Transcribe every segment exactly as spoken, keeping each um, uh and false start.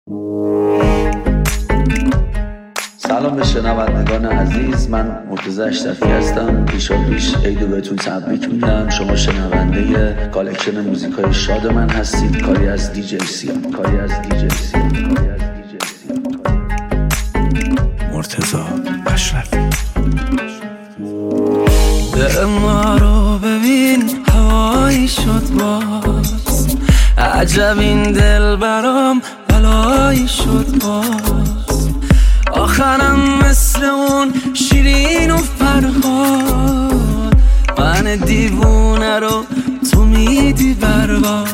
سلام به شنوندگان عزیز، من مرتضی اشرفی هستم. پیشا پیش عیدو بهتون تبریک میگم. شما شنونده کالکشن موزیکای شاد من هستید. کاری از دی جی سیام کاری از دی جی سیام کاری از دی جی سیام مرتضی اشرفی. دل ما رو ببین هوایی شد باز، عجب این دل برام بلایی شد باز. آخرم مثل اون شیرین و فرهاد، من دیوونه رو تو میدی برباد.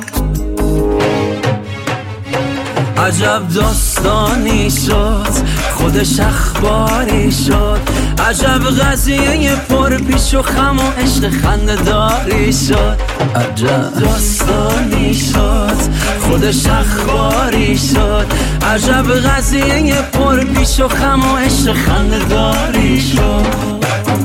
عجب داستانی شد، خودش اخباری شد. عجب قضیه پر پیش و خم و عشق خنده داری شد. عجب داستانی شد، خودش اخباری شد. عجب قضیه پر پیش و خم و عشق خنده داری شد.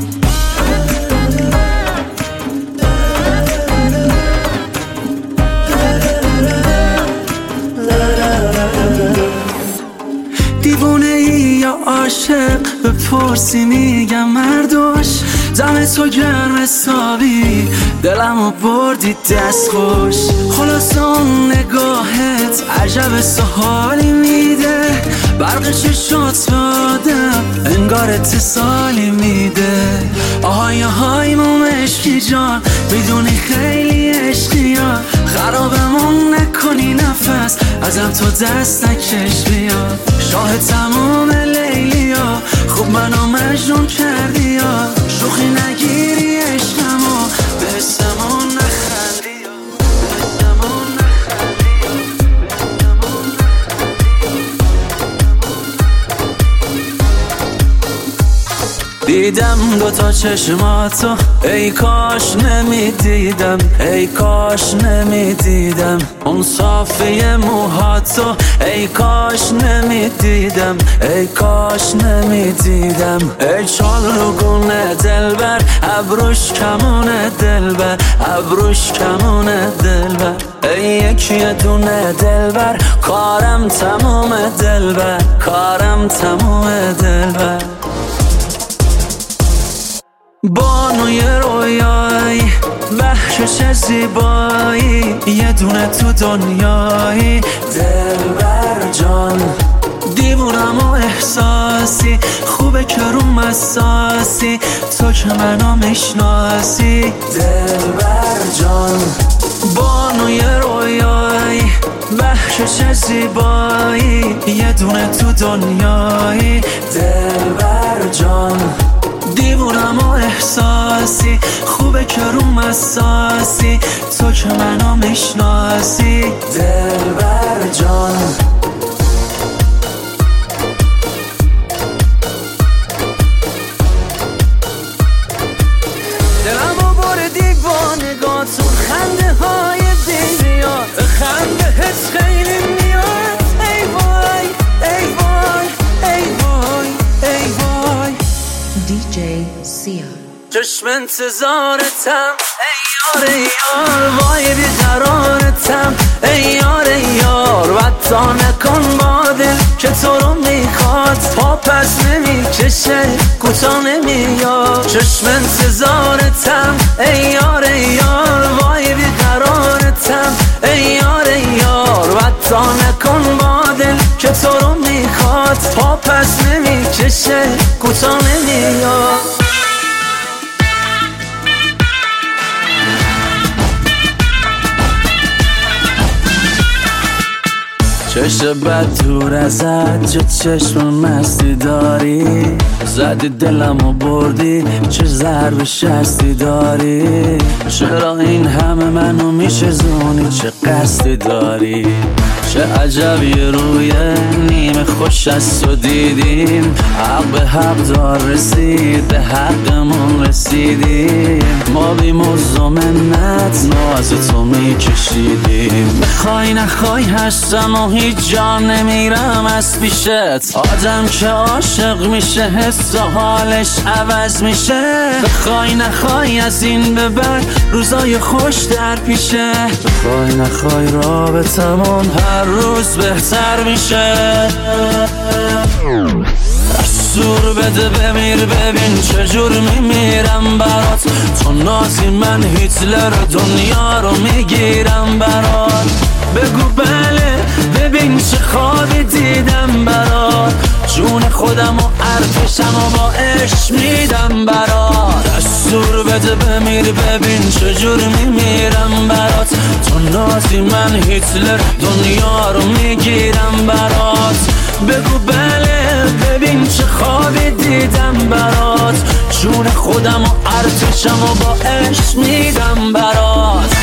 دیوونه ای یا عاشق بپرسی میگم مردوش. دم تو گرم حسابی دلمو بردی دست خوش. خلاص اون نگاهت عجب سحالی میده، برق چشات به آدم انگار اتصالی میده. آهای آهای موم عشقی جان، میدونی خیلی عشقی ها. خرابمون نکنی نفس، ازم تو دست نکش بیا. شاه تمام لیلی ها، خوب منو مجنون کردی ها. شوخی نگیری عشقمو، به اسمون نخندی ها. به اسمون نخندی ها. به اسمون نخندی ها. دیدم دوتا چشماتو، ای کاش نمیدیدم، ای کاش نمیدیدم. اون صافی موهاتو، ای کاش نمیدیدم، ای کاش نمیدیدم. ای چالگونه دلبر، ابروش کمونه دلبر، ابروش کمونه دلبر. ای یکی دونه دلبر، کارم تموم دلبر، کارم تموم دلبر. بانوی رویایی، بخشش زیبایی، یه دونه تو دنیایی دلبر جان. دیوونم و احساسی، خوبه که رو مساسی، تو که منو میشناسی دلبر جان. بانوی رویایی، بخشش زیبایی، یه دونه تو دنیایی دلبر جان. دیوونم و احساسی، خوبه که رو مساسی، تو که منو میشناسی دلبر جان. دلمو بردی با نگاهتون، خنده های بی‌ریاد، خنده حس خیلی میاد. ای وای ای وای ای وای ای وای. دی جی سیام چشم انتظارتم ای یار یار، وای بیقرارتم ای یار یار. وطا نکن با دل که تو رو میخواد، پا پس نمیکشه کوتا نمیاد. چشم انتظارتم ای یار یار، وای بیقرارتم ای یار یار. وطا نکن با دل که تو رو میخواد، پا پس نمیکشه کوتا نمیاد. چشم بد دور ازت، چه چشم مستی داری. زدی دلمو بردی، چه ضرب شستی داری. چرا این همه منو میشه زونی، چه قصدی داری. چه عجب یه روی نیمه خوش از تو دیدیم. حق به حق دار رسید، به حقمون رسیدیم. ما بی موز و منت ناز تو میکشیدیم. بخوای نخوای هستم و هیچ جا نمیرم از پیشت. آدم که عاشق میشه حس و حالش عوض میشه. بخوای نخوای از این به بعد روزای خوش در پیشه. بخوای نخوای رابطمون هر هر روز بهتر میشه. دستور بده بمیر ببین چجور میمیرم برات، تو نازی من هیتلر دنیا رو میگیرم برات. بگو بله ببین چه خوابی دیدم برات، جون خودم و ارتشم و با عشق میدم برات. دستور بده بمیر ببین چجور میمیرم برات، تو نازی من هیتلر دنیا رو میگیرم برات. بگو بله ببین چه خوابی دیدم برات، جون خودم و ارتشم و با عشق میدم برات.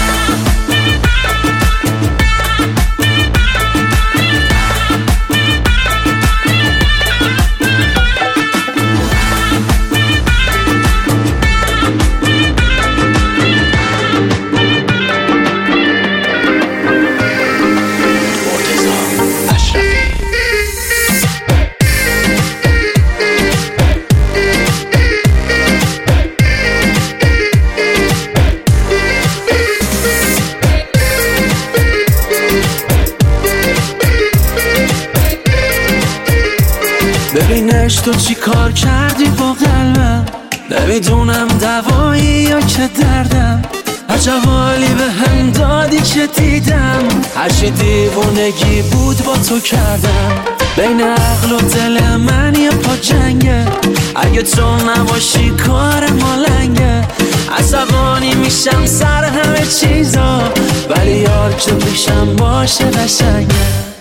ببینش تو چی کار کردی با قلبم، نمیدونم دوایی یا که دردم، عجب حالی به هم دادی که دیدم، هرچی دیوونگی بود با تو کردم. بین عقل و دل من یه پا جنگه، اگه تو نباشی کار ما لنگه. عصبانی میشم سر همه چیزا، ولی یار که پیشم باشه قشنگه.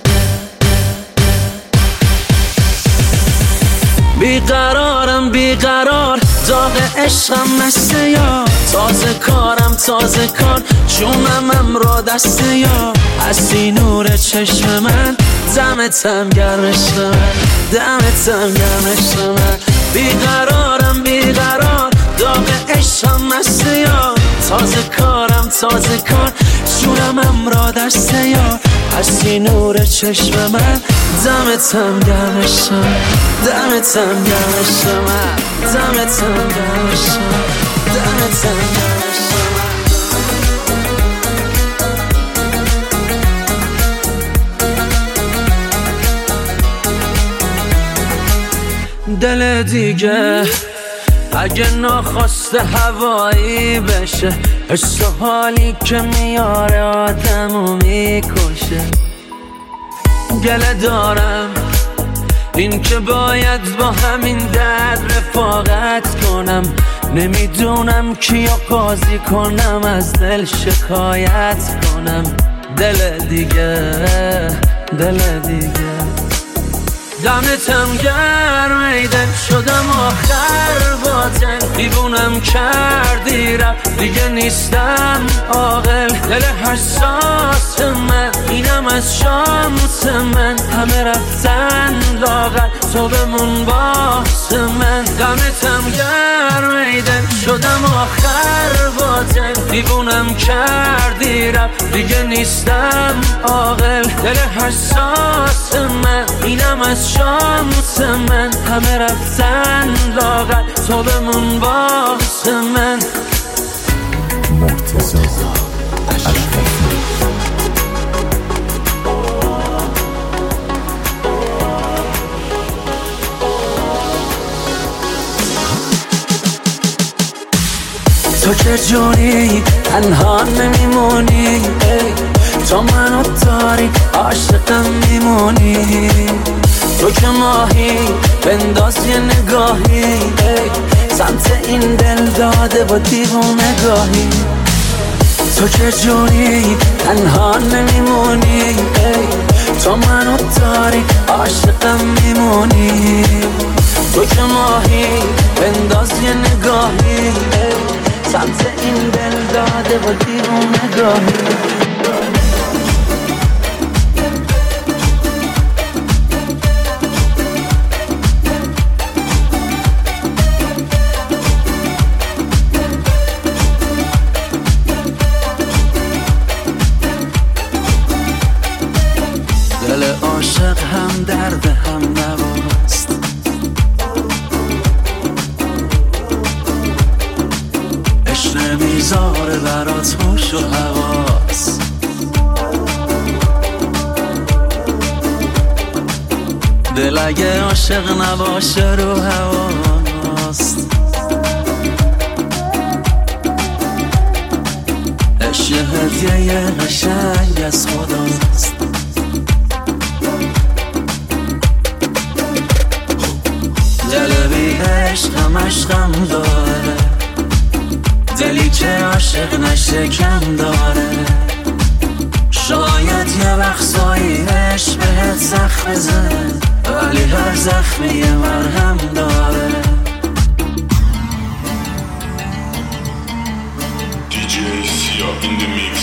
بیقرارم بیقرار داغ عشقم مسته یا، تازه کارم تازه کار جونم امرا دسته یا. هستی نور چشم من دمتم گرم عشق من، دمتم گرم عشق من. بیقرارم بیقرار داغ عشقم مسته یا، تازه کارم تازه کار جونم امرا دسته یا. هستی نور چشم من دمتم گرم عشق من، دمتم گرم عشق من، دمتم گرم عشق من، دمتم گرم عشق من. دل دیگه اگه ناخواسته هوایی بشه، حس و حالی که میاره آدمو میکشه. گله دارم این که باید با همین درد رفاقت کنم، نمیدونم کیو قاضی کنم از دل شکایت کنم. دل دیگه دل دیگه دمتم گرم ایدن شدم آخر باطن، دیوونم کردی رفت دیگه نیستم عاقل. دل حساس من اینم از شانس من، همه رفتن لاغر تو بمون باس من. دمتم گرم ایدن شدم آخر باطن، دیوونم کردی رفت دیگه نیستم عاقل. دل حساس من اینم از شانس من، همه رفتن لاغر تو بمون باس من. مرتضی تو که جونی تنها نمیمونی، تو منو داری عاشقم میمونی. تو که ماهی بنداز یه نگاهی سمت این دل داده با دیوونگاهی. تو که جونی تنها نمیمونی، تو منو داری عاشقم میمونی. تو که ماهی بنداز یه نگاهی سمت این دل داده با دیوونگاهی. دل عاشق هم درد هم نواست، عشق میذاره برات هوش و حواس. دل اگه عاشق نباشه رو هواست. عشق هدیه قشنگ از خداست. دل بی عشق هم عشقم داره، دلی که عاشق نشه کم داره. شاید یه وقتایی عشق بهت زخم بزن، ولی هر زخمی یه مرهم داره. دی جی سیا in the mix.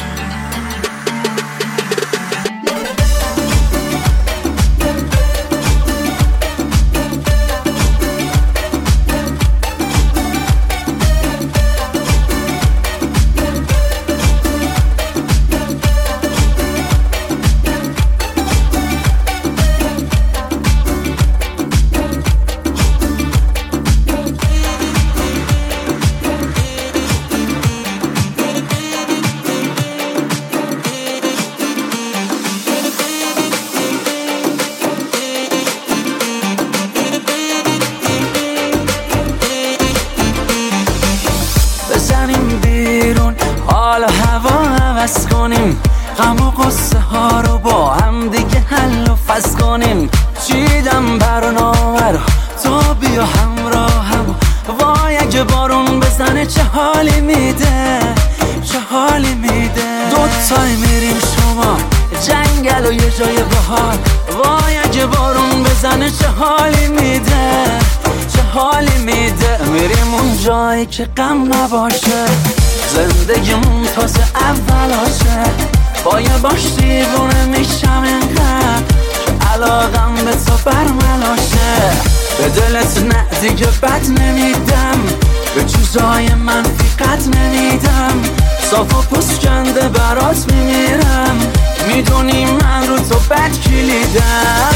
حال هوا عوض کنیم، غم و قصه ها رو با هم دیگه حل و فصل کنیم. چیدم برنامه رو تو بیا همراهم، وای اگه بارون بزنه چه حالی میده، چه حالی میده. دوتای میریم شما جنگل و یه جای بهار، وای اگه بارون بزنه چه حالی میده، چه حالی میده. میریم اون جایی که غم نباشه، زندگیمون تازه اولاشه. با یه باش دیوونه میشم اینقدر که علاقم به تو برملاشه. به دلت نه دیگه بد نمیدم، به چیزای منفی قد نمیدم. صاف و پسکنده برات میمیرم، میدونی من رو تو بد کلیدم.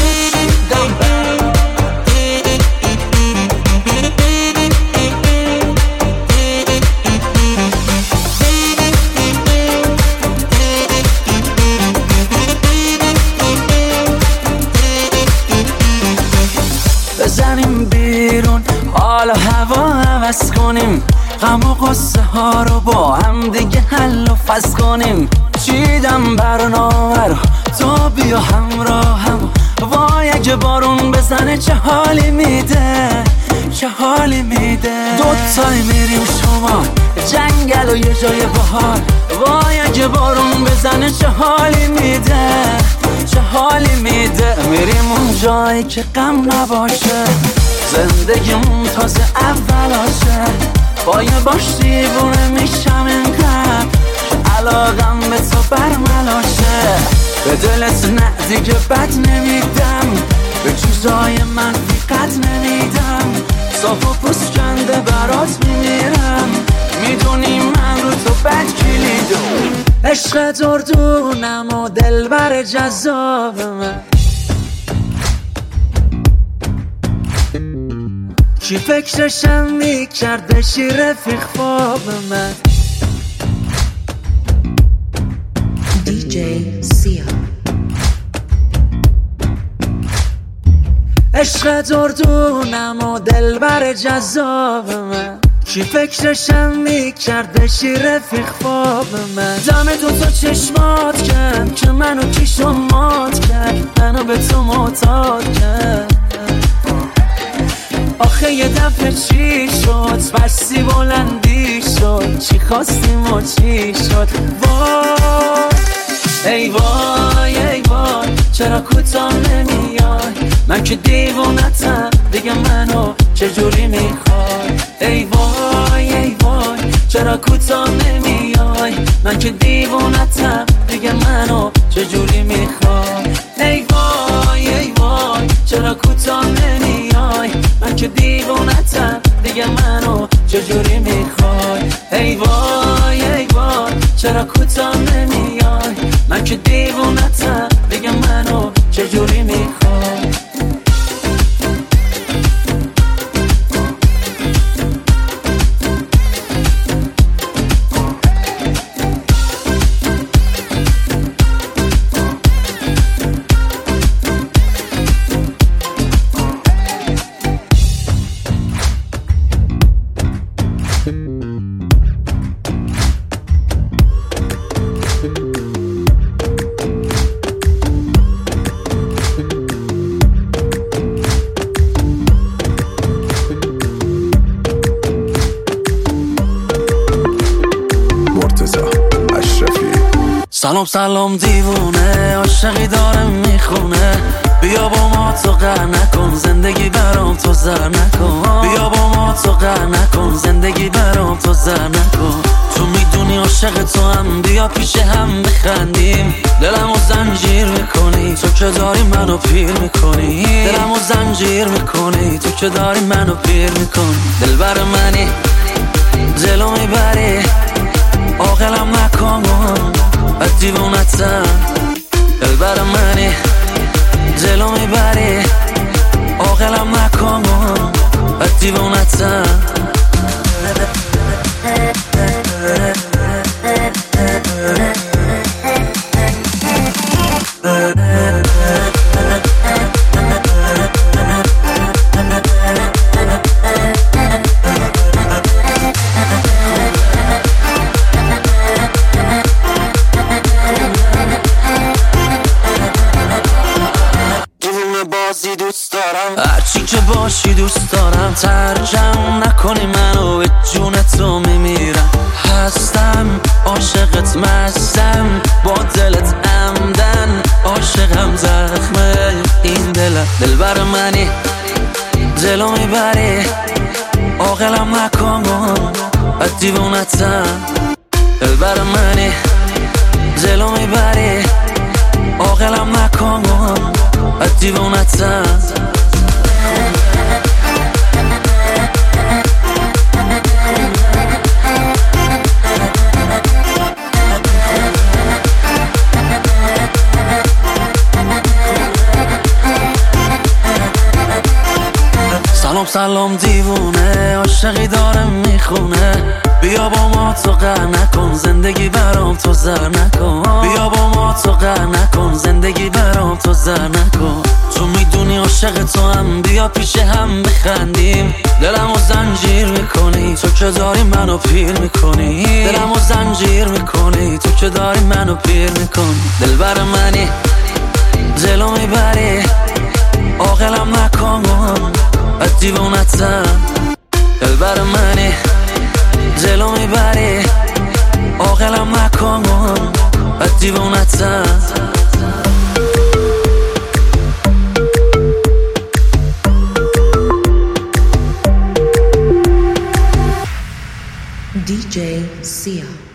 بزنیم بیرون حال هوا عوض کنیم، غم و قصه ها رو با هم دیگه حل و فصل کنیم. چیدم برنامه رو تو بیا همراهم، وای اگه بارون بزنه چه حالی میده، چه حالی میده. دوتای میریم شما جنگل و یه جای بهار، وای اگه بارون بزنه چه حالی میده، چه حالی میده. میریم اون جایی که غم نباشه، زندگیمون تازه اولاشه. با یه باش دیوونه میشم اینقدر که علاقم به تو برملاشه. به دلت نه دیگه بد نمیدم، به چیزای منفی قد نمیدم. صاف و پسکنده برات میمیرم، میدونی من رو تو بد کلیدم. عشق دردونم و دلبر جذاب من، کی فکرشم میکرد بشی رفیق خواب من. دی جی سیا. عشق دردونم و دلبر جذاب من، کی فکرشم میکرد بشی رفیق خواب من. دم دو تا چشمات کرد که منو کیشو مات کرد، منو به تو معتاد کرد. آخه یه دفعه چی شد، بستی بلندی شد، چی خواستیم و چی شد. وای ای وای ای وای چرا کوتاه نمیای، من که دیوونتم دیگه منو چجوری میخوای. ای وای ای وای چرا کوتاه نمیای، من که دیوونتم دیگه منو چجوری میخوای. ای وای ای وای چرا کوتاه نمیای، من که دیوونتم دیگه منو چجوری میخوای. ای وای ای وای چرا کوتاه نمیای، من که دیوونتم دیگه منو چجوری میخوای. سلام سلام دیوونه، عاشقی داره میخونه، بیا با ما تو قهر نکن، زندگی برام تو زر نکن. بیا با ما تو قهر نکن، زندگی برام تو زر نکن. تو میدونی عاشق تو هم، بیا پیش هم بخندیم. دلمو زنجیر میکنی تو که داری منو پیر میکنی. دلمو زنجیر میکنی تو که داری منو پیر میکنی. دلبر منی جلو میبری، عاقلم نکن از دیوونتم. دلبر منی جلو میبری، عاقلم نکن از دیوونتم. دوست دارم هرچی که باشی، دوست دارم ترجم نکنی منو، به جون تو میمیرم. هستم عاشقت، مستم با دلت عمدن، عاشقم زخمه این دلم. دلبر منی جلو میبری، عاقلم نکن از دیوونتم. دلبر منی جلو میبری، عاقلم نکن از دیوونتم. سلام سلام دیوونه، عاشقی داره میخونه، بیا با ما تو قهر نکن، زندگی برام تو زر نکن. بیا با ما تو قهر نکن، زندگی برام تو زر نکن. تو میدونی عاشق تو هم، بیا پیش هم بخندیم. دلمو زنجیر میکنی تو که داری منو پیر میکنی. دلمو زنجیر میکنی تو که داری منو پیر میکنی. دلبر منی جلو میبری، عاقلم نکن از دیوونتم. دلبر منی جلو میبری، عاقلم نکن از دیوونتم. D J Sia.